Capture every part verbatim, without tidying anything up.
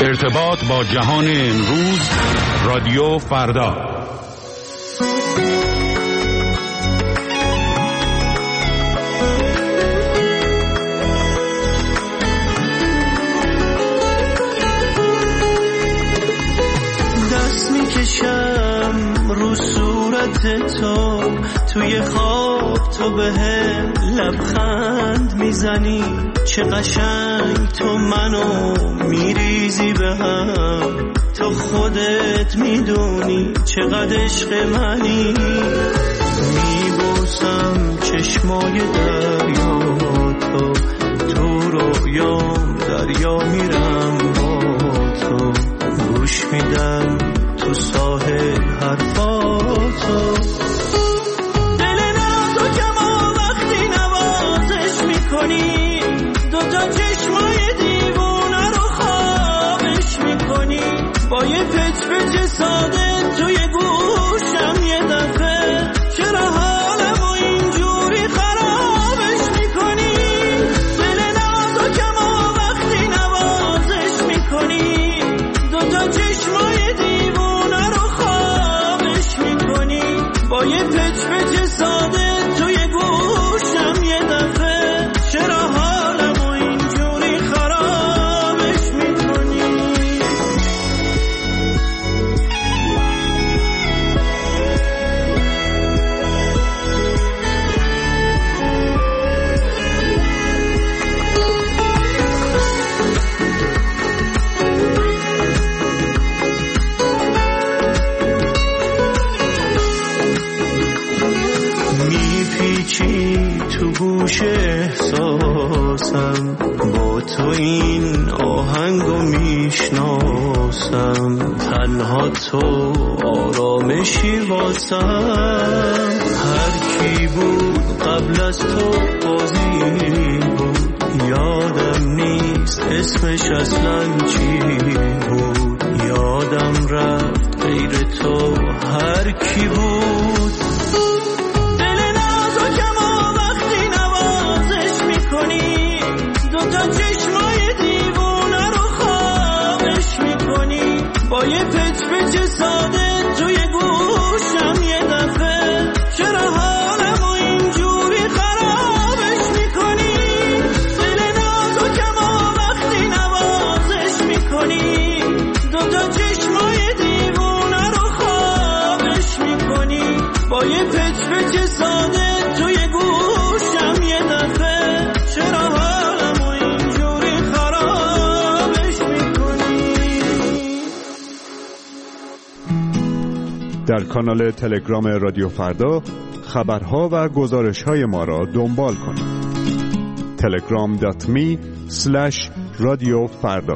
ارتباط با جهان امروز، رادیو فردا. دست میکشم رو صورت تو، توی خواب تو بهم لبخند میزنی، چه قشنگ تو منو میریزی به هم، تو خودت میدونی چقدر عشق منی. میبوسم چشمای دریا تو، تو رویام دریا میرم با تو، گوش میدم تو ساحل حرفاتو. دل نازو کما وقتی نوازش میکنی، دوتا چشمای دیوونه رو خوابش میکنی، با یه پچ پچ ساده توی گوشم یه دفعه چرا حالمو اینجوری خرابش میکنی. دل نازو کما وقتی نوازش میکنی، دوتا چشمای دیوونه رو خوابش میکنی، با یه پچ پچ ساده توی گوشم یه دفعه چرا حالمو اینجوری خرابش میکنی. میپیچی تو گوش احساسم، با تو این آهنگو میشناسم، تنها تو آرامشی واسم. هر کی بود قبل از تو بازی بود، یادم نیست اسمش اصلا چی بود، یادم رفت غیر تو هر کی بود. دوتا چشمای دیوونه رو خوابش میکنی، با یه پچ پچ ساده توی گوشم یه دفعه چرا حالمو اینجوری خرابش میکنی. دل نازو کما وقتی نوازش میکنی، دوتا چشمای دیوونه رو خوابش میکنی، با یه پچ پچ ساده توی گوشم یه دفعه چرا حالمو اینجوری خرابش میکنی. در کانال تلگرام رادیو فردا خبرها و گزارش‌های ما را دنبال کنید. تلگرام دات می اسلش رادیو فردا.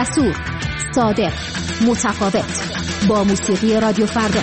جسور، صادق، متفاوت، با موسیقی رادیو فردا.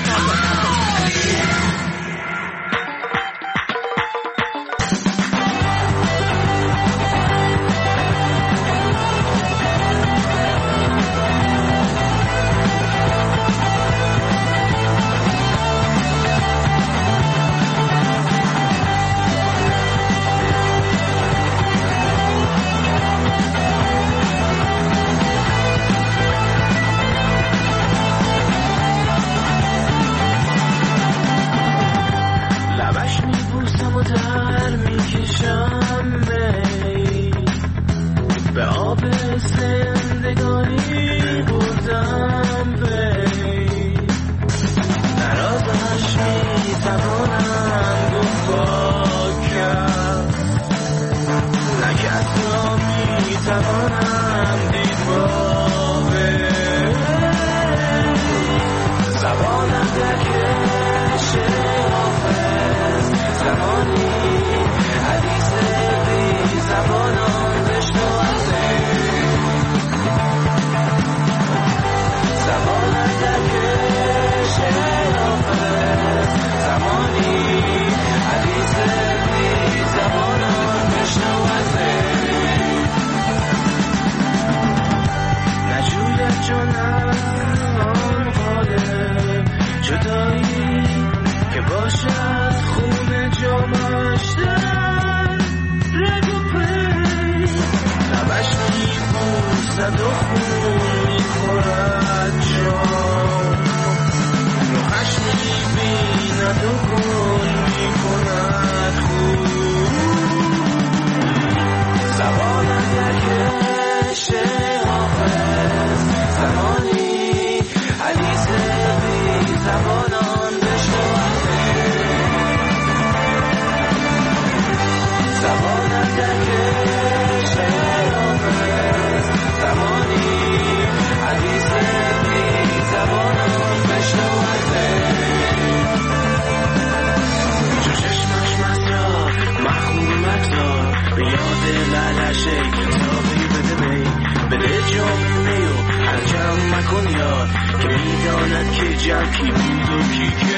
که میداند که جمع کی بود و کی که